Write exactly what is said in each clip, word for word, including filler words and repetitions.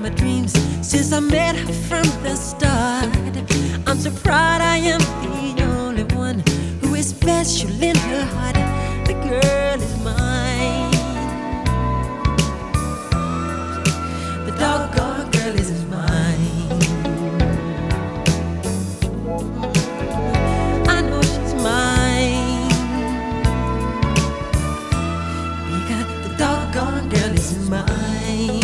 my dreams since I met her from the start. I'm so proud I am the only one who is special in her heart. The girl is mine. The doggone girl is mine. I know she's mine because the doggone girl is mine.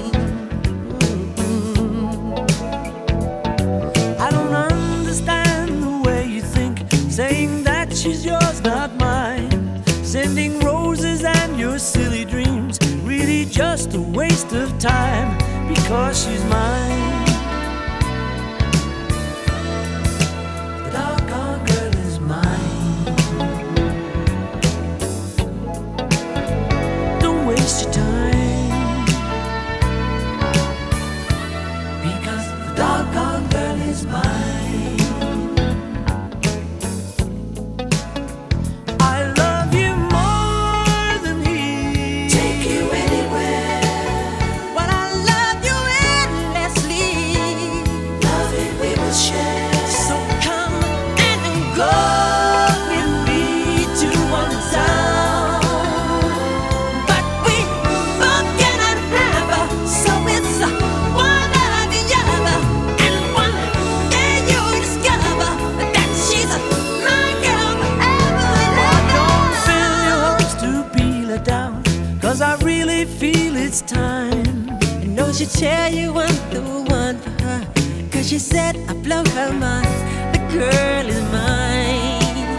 Saying that she's yours, not mine. Sending roses and your silly dreams, really just a waste of time, because she's mine. The doggone girl is mine. Don't waste your time, because the doggone girl is mine. Cause I really feel it's time. I know she'll tell you I'm the one for her, cause she said I blow her mind. The girl is mine.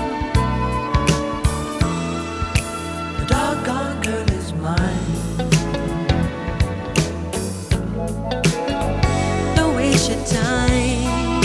The doggone girl is mine. Don't waste your time,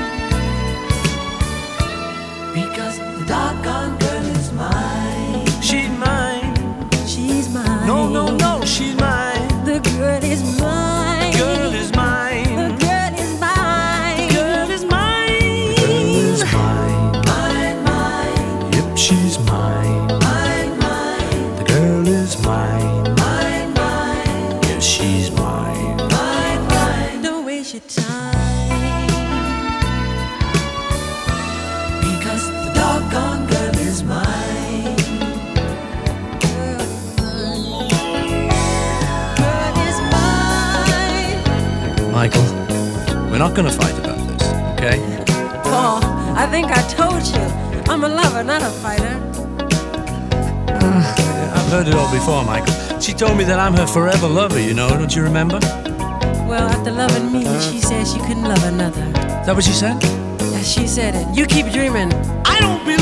because the doggone girl is mine. She's mine. She's mine. No, no, no, she's mine. The girl is mine. The girl is mine. The girl is mine. The girl is mine. The girl is mine. Mine, mine. Yep, she's mine. Mine, mine. The girl is mine. Mine, mine. Yes, she's mine. Mine, mine. Don't waste your time, because the doggone girl is mine. Michael, we're not going to fight about this, okay? Paul, I think I told you, I'm a lover, not a fighter. Uh, I've heard it all before, Michael. She told me that I'm her forever lover, you know, don't you remember? Well, after loving me, she said she couldn't love another. Is that what she said? Yeah, she said it. You keep dreaming. I don't believe